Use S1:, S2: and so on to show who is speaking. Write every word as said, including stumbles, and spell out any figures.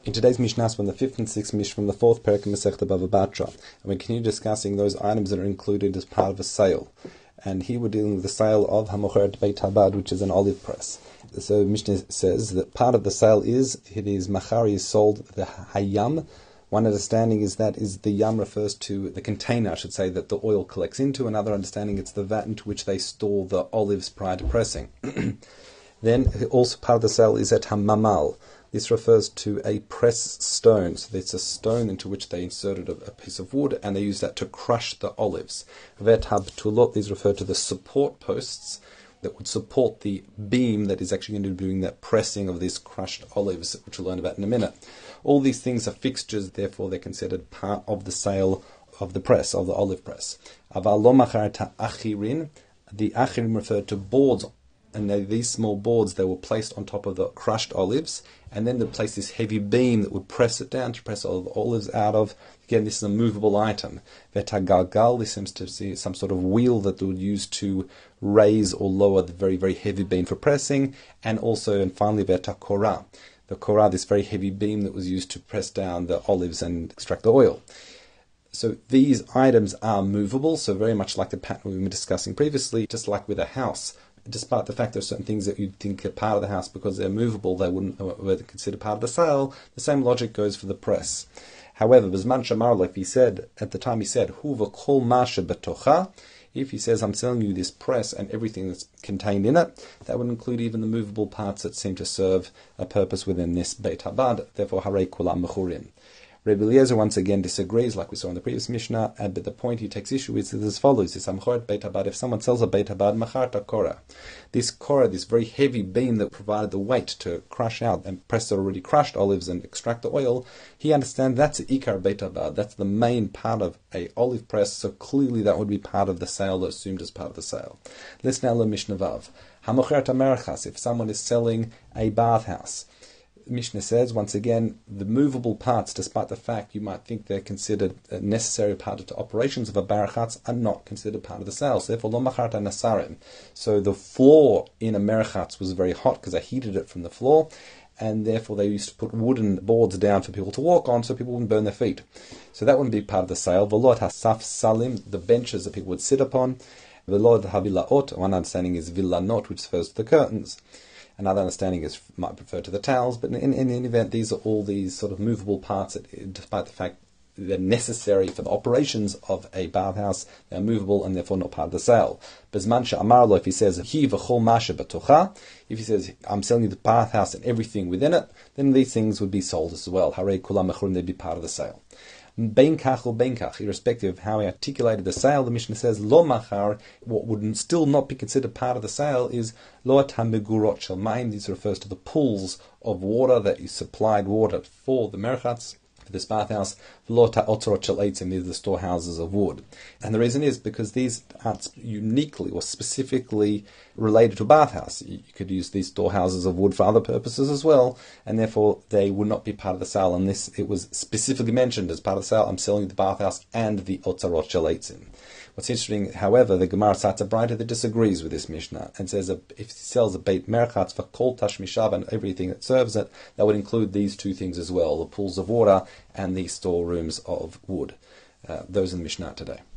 S1: In today's Mishnah, from the fifth and sixth Mishnah from the fourth Perek in Masechta Bava Batra, and we continue discussing those items that are included as part of a sale. And here we're dealing with the sale of Hamocheret Beit Habad, which is an olive press. So Mishnah says that part of the sale is, it is Machari is sold the Hayam. One understanding is that is the Yam refers to the container, I should say, that the oil collects into. Another understanding it's the vat into which they store the olives prior to pressing. Then also part of the sale is at Hamamal. This refers to a press stone. So it's a stone into which they inserted a, a piece of wood, and they use that to crush the olives. Vet Habtulot, these refer to the support posts that would support the beam that is actually going to be doing that pressing of these crushed olives, which we'll learn about in a minute. All these things are fixtures, therefore they're considered part of the sale of the press, of the olive press. Aval lo macharta achirin, the achirin referred to boards, and they, these small boards, they were placed on top of the crushed olives, and then they placed this heavy beam that would press it down to press all the olives out of. Again, this is a movable item. Vetagalgal, this seems to see some sort of wheel that they would use to raise or lower the very, very heavy beam for pressing, and also, and finally, vetakora. The korah, this very heavy beam that was used to press down the olives and extract the oil. So these items are movable, so very much like the pattern we were discussing previously, just like with a house. Despite the fact there are certain things that you'd think are part of the house because they're movable, they wouldn't were considered part of the sale. The same logic goes for the press. However, Bizman Shamar, if he said, at the time he said, Huva kol masha betocha, if he says, I'm selling you this press and everything that's contained in it, that would include even the movable parts that seem to serve a purpose within this Beit Habad, therefore Harei Kulam Mechurin. Rebbe Eliezer once again disagrees, like we saw in the previous Mishnah, and but the point he takes issue with is as follows: "Is Hamocheret Beit Habad, if someone sells a Beit Habad, macharta korah, this korah, this very heavy beam that provided the weight to crush out and press the already crushed olives and extract the oil, he understands that's the Ikar Beit Habad, that's the main part of a olive press. So clearly that would be part of the sale, assumed as part of the sale." Let's now learn Mishnah Vav. Hamocheret Merachas, if someone is selling a bathhouse. Mishnah says, once again, the movable parts, despite the fact you might think they're considered a necessary part of the operations of a barachatz, are not considered part of the sale. So therefore, lo macharta nasarim. So the floor in a merachatz was very hot because they heated it from the floor, and therefore they used to put wooden boards down for people to walk on so people wouldn't burn their feet. So that wouldn't be part of the sale. V'lot hasaf salim, the benches that people would sit upon. V'lot habilaot, one understanding is villanot, which refers to the curtains. Another understanding is might refer to the towels, but in, in, in any event, these are all these sort of movable parts that, despite the fact they're necessary for the operations of a bathhouse, they're movable and therefore not part of the sale. Bizman she'amar lo, if he says, Hi v'chol masha b'tocha, if he says, I'm selling you the bathhouse and everything within it, then these things would be sold as well. Harei kulam mechurin, they'd be part of the sale. Bein kach or bein kach, irrespective of how he articulated the sale, the Mishnah says, lo machar, what would still not be considered part of the sale is lo tamegurot shel mayim. This refers to the pools of water that you supplied water for the merchatz, for this bathhouse. Lo ta'otzorot shel eitzim, these are the storehouses of wood. And the reason is because these aren't uniquely or specifically related to a bathhouse. You could use these storehouses of wood for other purposes as well, and therefore they would not be part of the sale unless it was specifically mentioned as part of the sale. I'm selling the bathhouse and the otzarot shel eitzim. What's interesting, however, the Gemara cites a Braita that disagrees with this Mishnah and says that if he sells a Beit Merchatz for kol tashmishav and everything that serves it, that would include these two things as well, the pools of water and the storerooms of wood. Uh, those in the Mishnah today.